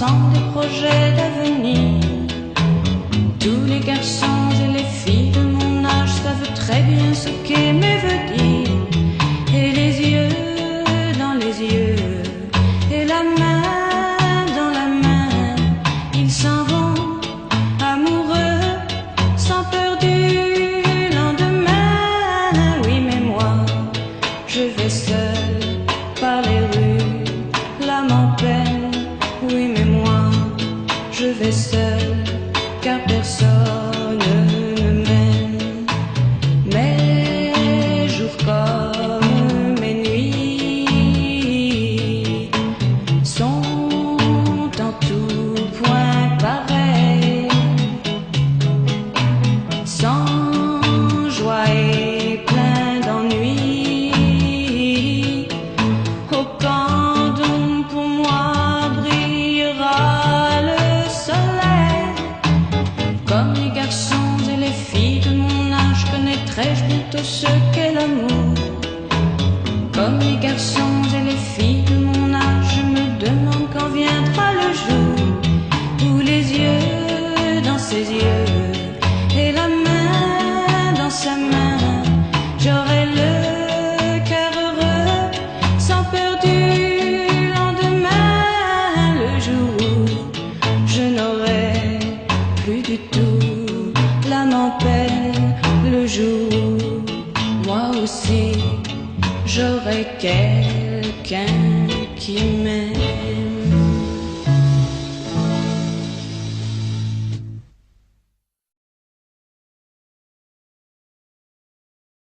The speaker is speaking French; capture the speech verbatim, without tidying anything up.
ensemble des projets d'avenir. Tous les garçons et les filles de mon âge savent très bien ce qu'aimer veut dire. Et les yeux dans les yeux, et la main dans la main, ils s'en vont amoureux, sans peur du lendemain. Oui, mais moi, je vais seul par les rues, l'âme en peine. Oui, mais moi, je vais seul, car personne ne m'aime. Mes jours comme mes nuits sont en tout point pareils, sans joie et plein d'ennui. Au camp d'ombre pour moi brillera le soleil. Comme les garçons et les filles de mon âge, connaîtrai-je bientôt ce qu'est l'amour. Comme les garçons et les filles de mon âge, je me demande quand viendra le jour où les yeux dans ses yeux et la main dans sa main, j'aurai le cœur heureux, sans peur du lendemain. Le jour où je n'aurai plus du tout l'âme en peine, le jour où moi aussi j'aurai quelqu'un qui m'aime.